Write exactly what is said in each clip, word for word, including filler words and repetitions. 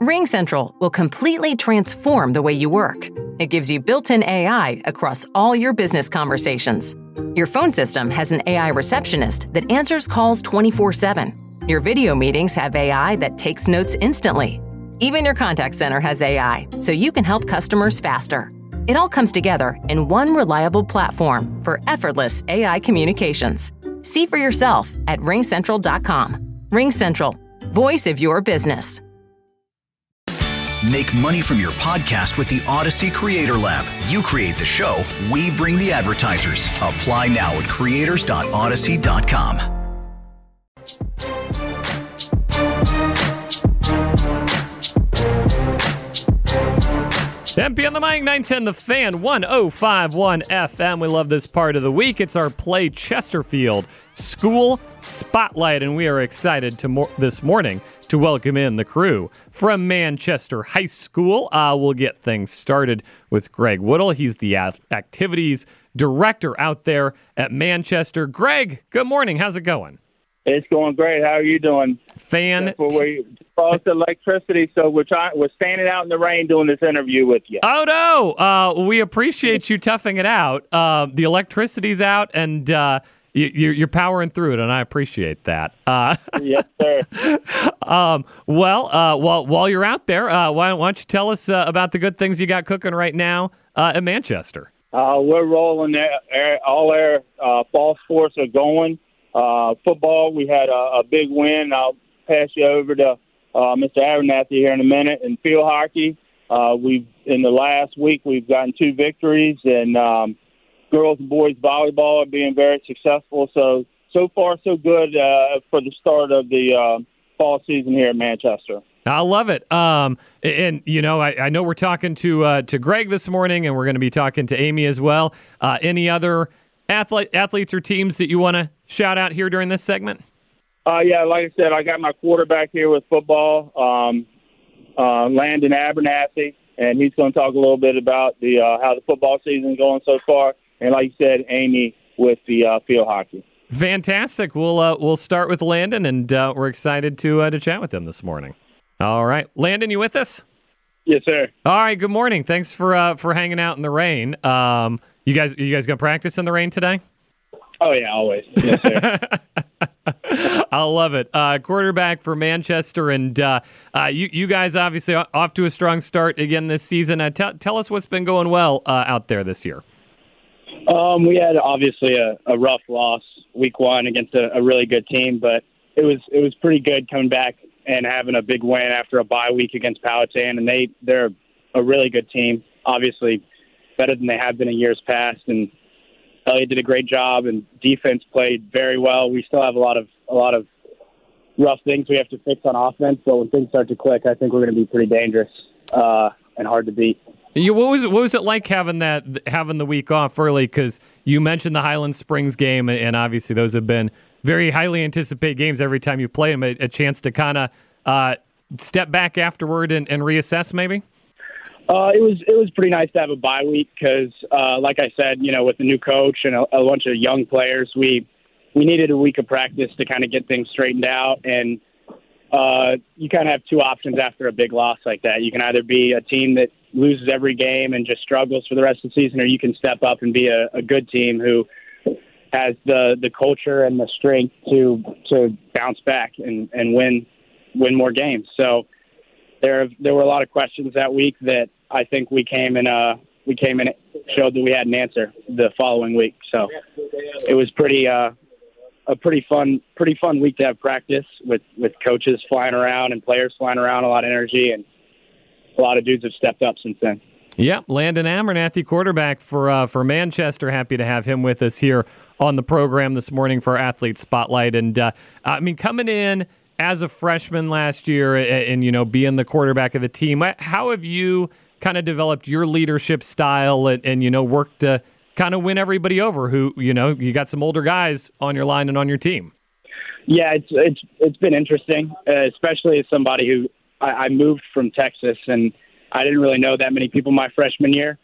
RingCentral will completely transform the way you work. It gives you built-in A I across all your business conversations. Your phone system has an A I receptionist that answers calls twenty-four seven. Your video meetings have A I that takes notes instantly. Even your contact center has A I, so you can help customers faster. It all comes together in one reliable platform for effortless A I communications. See for yourself at ring central dot com. RingCentral, voice of your business. Make money from your podcast with the Odyssey Creator Lab. You create the show, we bring the advertisers. Apply now at creators dot odyssey dot com. M P on the mic, nine ten The Fan, one oh five point one F M. We love this part of the week. It's our Play Chesterfield School Spotlight, and we are excited to mo- this morning to welcome in the crew from Manchester High School. Uh, we'll get things started with Greg Woodall. He's the activities director out there at Manchester. Greg, good morning. How's it going? It's going great. How are you doing? Fan. Well, we lost electricity, so we're trying. We're standing out in the rain doing this interview with you. Oh no! Uh, we appreciate you toughing it out. Uh, the electricity's out, and uh, you, you're powering through it, and I appreciate that. Uh, yes, sir. um, well, uh, while while you're out there, uh, why, why don't you tell us uh, about the good things you got cooking right now uh, in Manchester? Uh, we're rolling. There. All our uh, fall sports are going. Uh, football, we had a, a big win. I'll pass you over to uh, Mister Abernathy here in a minute. And field hockey, uh, we've in the last week we've gotten two victories, and um, girls and boys volleyball are being very successful. So so far so good uh, for the start of the uh, fall season here at Manchester. I love it. Um, and, you know, I, I know we're talking to uh, to Greg this morning, and we're going to be talking to Amy as well. Uh, any other athlete, athletes or teams that you want to shout out here during this segment? Uh, yeah, like I said, I got my quarterback here with football, um, uh, Landon Abernathy, and he's going to talk a little bit about the uh, how the football season is going so far. And like you said, Amy with the uh, field hockey. Fantastic. We'll uh, we'll start with Landon, and uh, we're excited to uh, to chat with him this morning. All right, Landon, you with us? Yes, sir. All right. Good morning. Thanks for uh, for hanging out in the rain. Um, you guys, you guys going to practice in the rain today? Oh, yeah, always. Yes, sir. I love it. Uh, quarterback for Manchester, and uh, uh, you, you guys obviously off to a strong start again this season. Uh, t- tell us what's been going well uh, out there this year. Um, we had obviously a, a rough loss week one against a, a really good team, but it was it was pretty good coming back and having a big win after a bye week against Powhatan, and they they're a really good team. Obviously, better than they have been in years past, and Elliot did a great job, and defense played very well. We still have a lot of a lot of rough things we have to fix on offense, but when things start to click, I think we're going to be pretty dangerous uh, and hard to beat. You, what was it, what was it like having that having the week off early? Because you mentioned the Highland Springs game, and obviously those have been very highly anticipated games every time you play them. A, a chance to kind of uh, step back afterward and, and reassess, maybe. Uh, it was it was pretty nice to have a bye week because, uh, like I said, you know, with the new coach and a, a bunch of young players, we we needed a week of practice to kind of get things straightened out. And uh, you kind of have two options after a big loss like that. You can either be a team that loses every game and just struggles for the rest of the season, or you can step up and be a, a good team who has the, the culture and the strength to to bounce back and, and win win more games. So there there were a lot of questions that week that I think we came and uh, we came and showed that we had an answer the following week. So it was pretty uh, a pretty fun pretty fun week to have practice with, with coaches flying around and players flying around, a lot of energy, and a lot of dudes have stepped up since then. Yep, Landon Abernathy, quarterback for uh, for Manchester. Happy to have him with us here on the program this morning for our Athlete Spotlight. And uh, I mean, coming in as a freshman last year and, and, you know, being the quarterback of the team, how have you kind of developed your leadership style and, and you know, worked to kind of win everybody over who, you know, you got some older guys on your line and on your team? Yeah, it's it's it's been interesting, uh, especially as somebody who I, I moved from Texas, and I didn't really know that many people my freshman year.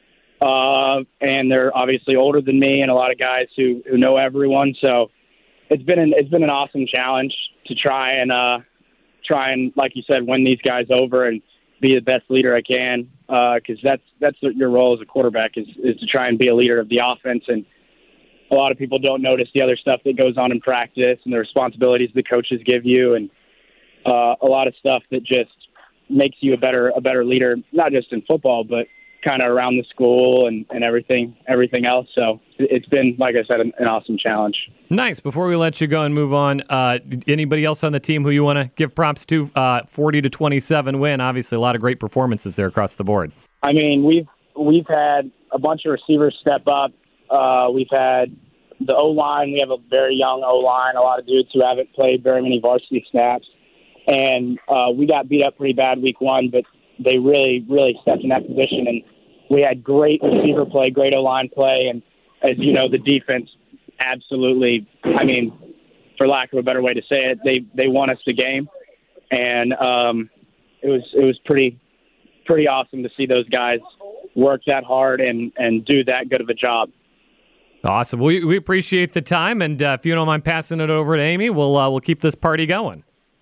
Uh, and they're obviously older than me, and a lot of guys who, who know everyone. So it's been an, it's been an awesome challenge to try and uh, try and, like you said, win these guys over and be the best leader I can, because uh, that's that's your role as a quarterback is, is to try and be a leader of the offense. And a lot of people don't notice the other stuff that goes on in practice and the responsibilities the coaches give you, and uh, a lot of stuff that just makes you a better a better leader, not just in football, but kind of around the school and, and everything everything else. So it's been, like I said, an, an awesome challenge. Nice. Before we let you go and move on, uh, anybody else on the team who you want to give props to? Uh, forty to twenty-seven win. Obviously, a lot of great performances there across the board. I mean, we've we've had a bunch of receivers step up. Uh, we've had the O-line. We have a very young O-line, a lot of dudes who haven't played very many varsity snaps. And uh, we got beat up pretty bad week one, but they really, really stepped in that position. And we had great receiver play, great O-line play. And as you know, the defense absolutely, I mean, for lack of a better way to say it, they, they won us the game. And um, it was it was pretty pretty awesome to see those guys work that hard and, and do that good of a job. Awesome. We we appreciate the time, and uh, if you don't mind passing it over to Amy, we'll uh, we'll keep this party going.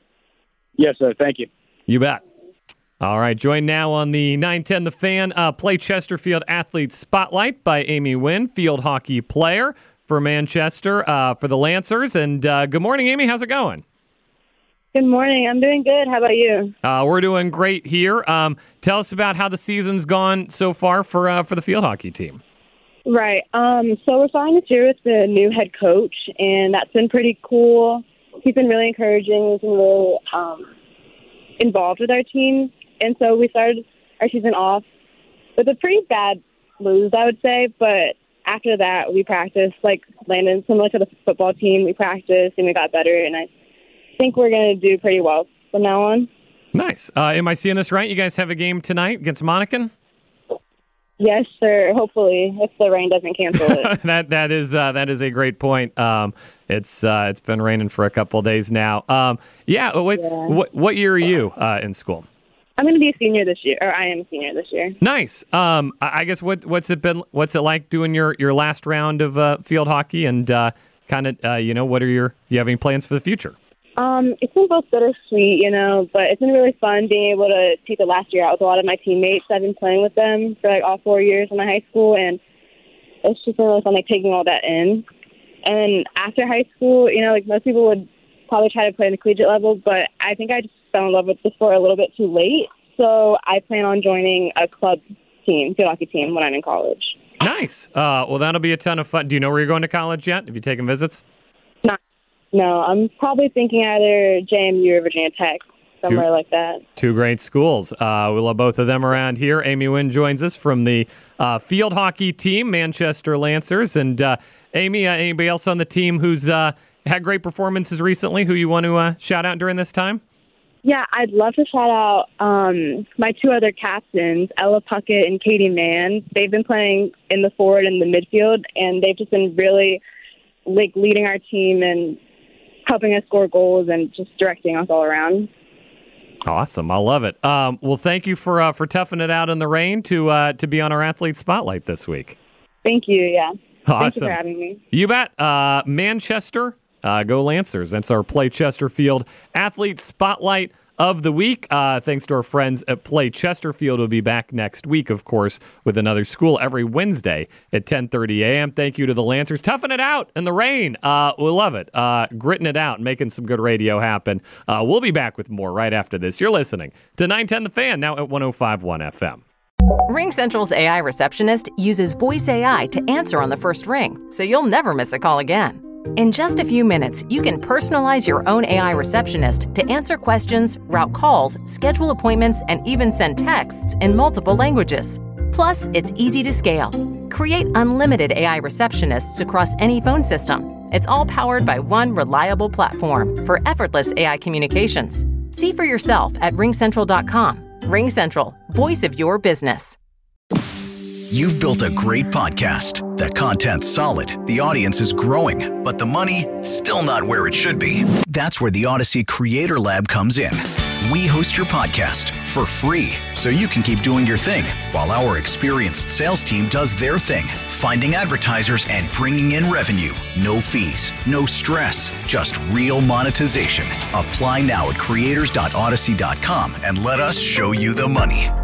Yes, sir. Thank you. You bet. All right. Joined now on the nine ten The Fan uh, Play Chesterfield Athlete Spotlight by Amy Wynn, field hockey player for Manchester uh, for the Lancers. And uh, good morning, Amy. How's it going? Good morning. I'm doing good. How about you? Uh, we're doing great here. Um, tell us about how the season's gone so far for uh, for the field hockey team. Right. Um, so we're starting this year with the new head coach, and that's been pretty cool. He's been really encouraging. He's been really um, involved with our team. And so we started our season off with a pretty bad lose, I would say. But after that, we practiced, like Landon, similar to the football team. We practiced, and we got better. And I think we're going to do pretty well from now on. Nice. Uh, am I seeing this right? You guys have a game tonight against Monacan? Yes, sir. Hopefully, if the rain doesn't cancel it. that that is uh, that is a great point. Um, it's uh, it's been raining for a couple of days now. Um, yeah. What, yeah. what what year are you uh, in school? I'm going to be a senior this year, or I am a senior this year. Nice. Um, I I guess what what's it been? What's it like doing your, your last round of uh, field hockey? And uh, kind of uh, you know, what are your you have any plans for the future? Um, it's been both bittersweet, you know, but it's been really fun being able to take the last year out with a lot of my teammates. I've been playing with them for like all four years in my high school, and it's just been really fun, like taking all that in. And after high school, you know, like most people would probably try to play in the collegiate level, but I think I just fell in love with the sport a little bit too late. So I plan on joining a club team, field hockey team, when I'm in college. Nice. Uh, well, that'll be a ton of fun. Do you know where you're going to college yet? Have you taken visits? Not. No, I'm probably thinking either J M U or Virginia Tech, somewhere two, like that. Two great schools. Uh, we love both of them around here. Amy Wynn joins us from the uh, field hockey team, Manchester Lancers. And uh, Amy, uh, anybody else on the team who's uh, had great performances recently who you want to uh, shout out during this time? Yeah, I'd love to shout out um, my two other captains, Ella Puckett and Katie Mann. They've been playing in the forward and the midfield, and they've just been really like leading our team and helping us score goals and just directing us all around. Awesome. I love it. Um, well, thank you for uh, for toughing it out in the rain to uh, to be on our Athlete Spotlight this week. Thank you, yeah. Awesome. Thank you for having me. You bet. Uh, Manchester, uh, go Lancers. That's our Play Chesterfield Athlete Spotlight of the week. Uh, thanks to our friends at Play Chesterfield. We'll be back next week, of course, with another school every Wednesday at ten thirty a.m. Thank you to the Lancers. Toughing it out in the rain. Uh, we love it. Uh, gritting it out, making some good radio happen. Uh, we'll be back with more right after this. You're listening to nine ten The Fan, now at one oh five point one F M. RingCentral's A I receptionist uses voice A I to answer on the first ring, so you'll never miss a call again. In just a few minutes, you can personalize your own A I receptionist to answer questions, route calls, schedule appointments, and even send texts in multiple languages. Plus, it's easy to scale. Create unlimited A I receptionists across any phone system. It's all powered by one reliable platform for effortless A I communications. See for yourself at ring central dot com. RingCentral, voice of your business. You've built a great podcast. The content's solid, the audience is growing, but the money, still not where it should be. That's where the Odyssey Creator Lab comes in. We host your podcast for free so you can keep doing your thing while our experienced sales team does their thing, finding advertisers and bringing in revenue. No fees, no stress, just real monetization. Apply now at creators dot odyssey dot com and let us show you the money.